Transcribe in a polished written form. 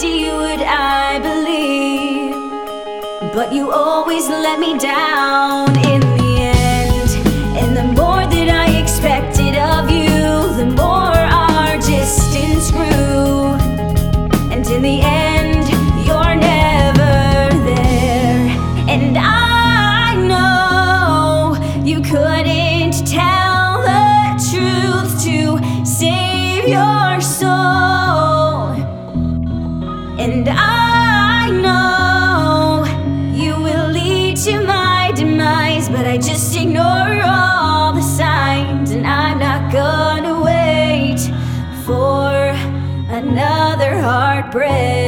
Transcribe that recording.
honesty would I believe, but you always let me down in the end. And the more that I expected of you, the more our distance grew. And in the end, you're never there. And I know you couldn't tell the truth to save your soul. And I know you will lead to my demise, but I just ignore all the signs. And I'm not gonna wait for another heartbreak.